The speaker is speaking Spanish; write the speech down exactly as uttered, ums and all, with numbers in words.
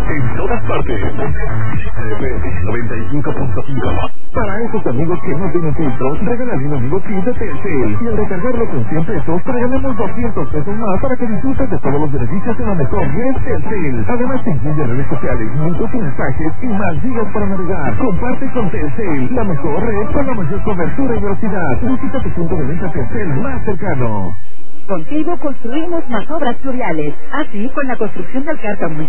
en todas partes. noventa y cinco punto cinco. Para esos amigos que no tienen filtros, regálale un amigo kit de Telcel. Y al recargarlo con cien pesos, te regalamos doscientos pesos más para que disfrutes de todos los beneficios de la mejor red Telcel. Además, te incluye redes sociales, muchos mensajes y más gigas para navegar. Comparte con Telcel, la mejor red con la mayor cobertura y velocidad. Visita tu punto de venta Telcel más cercano. Contigo construimos más obras fluviales. Así, con la construcción del cárcamo